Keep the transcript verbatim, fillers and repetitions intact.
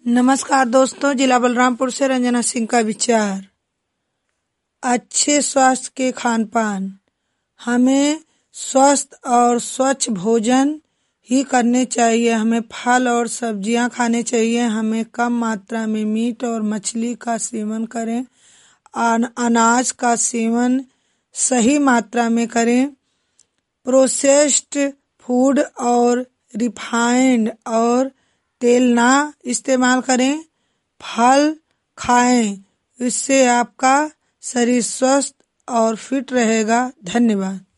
नमस्कार दोस्तों, जिला बलरामपुर से रंजना सिंह का विचार। अच्छे स्वास्थ्य के खान पान। हमें स्वस्थ और स्वच्छ भोजन ही करने चाहिए। हमें फल और सब्जियां खाने चाहिए। हमें कम मात्रा में मीट और मछली का सेवन करें। अनाज का सेवन सही मात्रा में करें। प्रोसेस्ड फूड और रिफाइंड और तेल ना इस्तेमाल करें। फल खाएं, इससे आपका शरीर स्वस्थ और फिट रहेगा। धन्यवाद।